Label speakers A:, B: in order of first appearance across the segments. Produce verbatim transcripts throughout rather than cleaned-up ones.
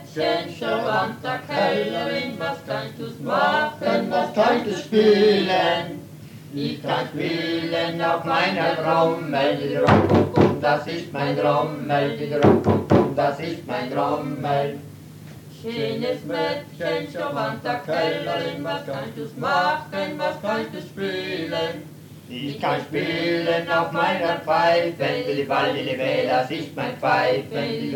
A: Mädchen, schon an der Kellerin, was kannst du's machen, was kannst du spielen? Ich kann spielen auf meiner Trommel, die Rum, Bum, Bum, das ist mein Trommel, die Rum, Bum, Bum, das ist mein Trommel. Schönes Mädchen, schon an der Kellerin, was kannst du's machen, was kannst du spielen? Ich kann spielen auf meiner Pfeife, Willi Walli weh, das ist mein Pfeifen,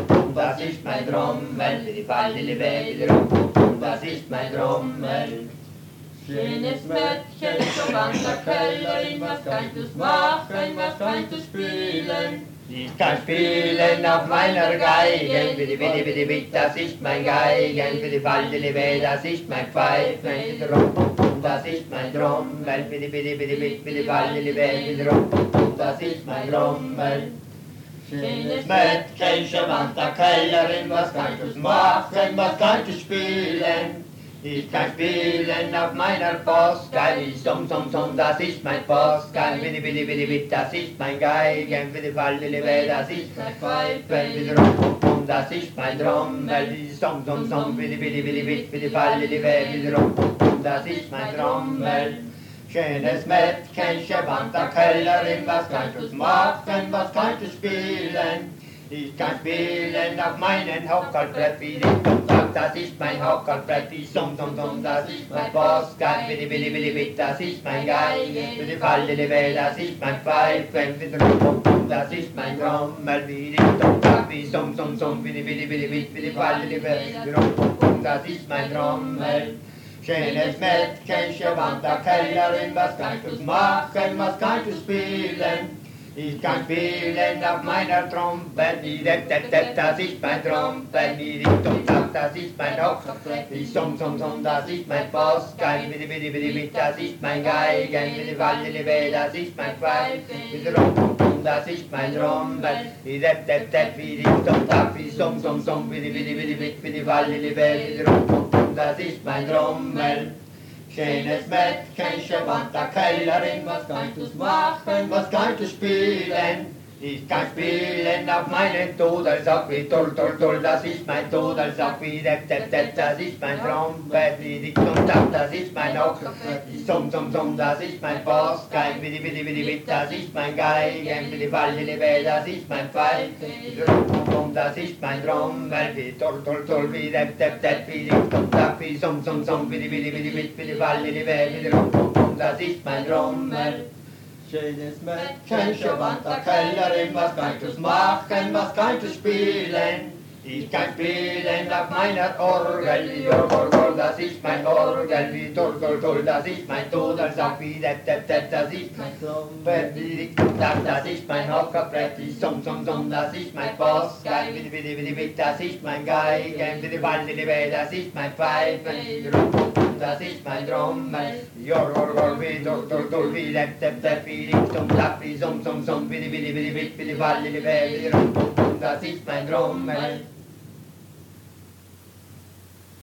A: das ist mein Trommel, Willi Walli weh, das ist mein Trommel. Schönes Mädchen, schon an der Kellerin, was kannst du's machen, was kannst du spielen? Ich kann spielen auf meiner Geigen, Willi Willi Willi Willi, das ist mein Geigen, Willi Walli weh, das ist mein Pfeifen, das ist mein Trommel, Willi Willi Willi Willi, Willi Walli weh, das ist mein Trommel. Schönes Mädchen, schon an der Kellerin, was kannst du's machen, was kannst du spielen? Ich kann spielen auf meiner Postgeil, Sum, Sum, Sum, das ist mein Postgeil, Willi, Willi, Willi, Willi, das ist mein Geigen, Willi, Walli, Weh, das ist mein Pfeifen, Willi, Rum, Bum, Bum, das ist mein Trommel, Sum, Sum, Sum, Willi, Willi, Willi, Willi, Willi, Walli, Weh, Willi, Rum, Bum, Bum, das ist mein Trommel. Schönes Mädchen, an der Kellerin, was kannst du's machen, was kannst du spielen? Ich kann spielen auf meinen Hockerbrett, wie ich dumm sag, das ist mein Hockerbrett, wie Sum, Sum, Sum, das ist mein Postgeil, Willi, Willi, Willi, Willi, das ist mein Geige, Willi, Walli, Weh, das ist mein Pfeifen, Willi, Rum, Bum, Bum, das ist mein Trommel, wie ich dumm sag, wie Sum, Sum, Sum, Willi, Willi, Willi, Willi, Willi, Walli, Weh, Willi, Rum, Bum, Bum, das ist mein Trommel. Schönes Mädchen, an der Kellerin, was kannst du's machen, was kannst du spielen? Ich kann spielen auf meiner Trompete, die Depp, Depp, Depp, das ist mein Trompete, die Dumm, das ist mein Hockerbrett, die Sum, Sum, Sum, das ist mein Postgeil, Willi, Willi, Willi, Willi, das ist mein Geigen, Willi, Walli, Weh, das ist mein Pfeifen, Willi, Rum, Bum, Bum, das ist mein Trommel, die Depp, Depp, Depp, die Dumm, die Sum, Sum, Sum, Willi, Willi, Willi, Willi, Willi, Walli, Weh, Willi, Rum, Bum, Bum, das ist mein Trommel. Schönes Mädchen, an der Kellerin, was kannst du's machen, was kannst du spielen? Ich kann spielen auf meinen Todelsack, wie toll, toll, toll, das ist mein Todelsack, wie Depp, Depp, Depp, das ist mein Trompet, wie Dick und Dack, das ist mein Hockerbrett, wie Sum, Sum, Sum, das ist mein Postgeil, wie die, wie die, wie die, wie das ist mein Geigen, wie die Walli, Weh, das ist mein Pfeifen, wie Rum, Bum, Bum, das ist mein Trommel, wie toll, toll, toll, wie Depp, Depp, Depp, wie Dick und Dack, wie Sum, Sum, Sum, wie die, wie die, wie die, wie die Walli, Weh, wie Rum, Bum, Bum, das ist mein Trommel. Schönes Mädchen, an der Kellerin, was kannst du's machen, was kannst du spielen? Ich kann spielen auf meiner Orgel, wie Orgel, das ist mein Orgel, wie toll, toll, toll, das ist mein Todelsack, wie Depp, Depp, Depp, das ist mein Trompet, wie Dick und Dack, das ist mein Hockerbrett, wie Sum, Sum, Sum, das ist mein Postgeil, wie, wie, wie, wie, das ist mein Geigen, wie, Walli, Weh, das ist mein Pfeifen, wie Rum, Bum, Bum, das ist mein Trommel, Jor, Jor, Jor, wie toll, toll, toll, wie Depp, Depp, Depp, wie Dick und Dack, wie Sum, Sum, Sum, wie, wie, wie, wie, wie, Walli, Weh, wie Rum, Bum, Bum, das ist mein Trommel.